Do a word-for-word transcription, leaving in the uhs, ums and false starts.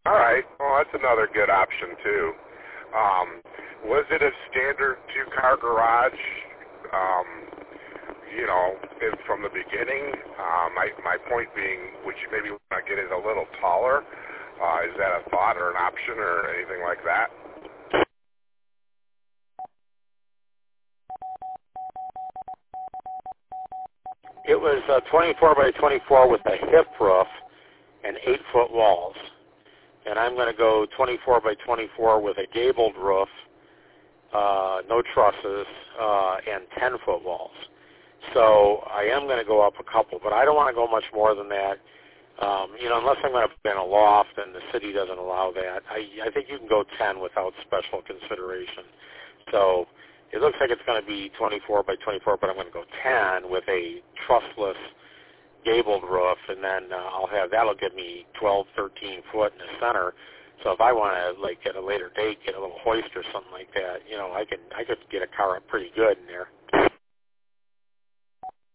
All right. Well, that's another good option too. Um, was it a standard two-car garage? Um, you know, in, from the beginning. Uh, my my point being, would you maybe want to get it a little taller? Uh, is that a thought or an option or anything like that? It was uh, twenty-four by twenty-four with a hip roof and eight-foot walls. And I'm going to go twenty-four by twenty-four with a gabled roof, uh, no trusses, uh, and ten-foot walls. So I am going to go up a couple, but I don't want to go much more than that. Um, you know, unless I'm going to put in a loft and the city doesn't allow that. I, I think you can go ten without special consideration. So it looks like it's going to be twenty-four by twenty-four, but I'm going to go ten with a trussless gabled roof, and then uh, I'll have, that'll give me twelve, thirteen foot in the center. So if I want to, like, at a later date, get a little hoist or something like that, you know, I can, I could get a car up pretty good in there.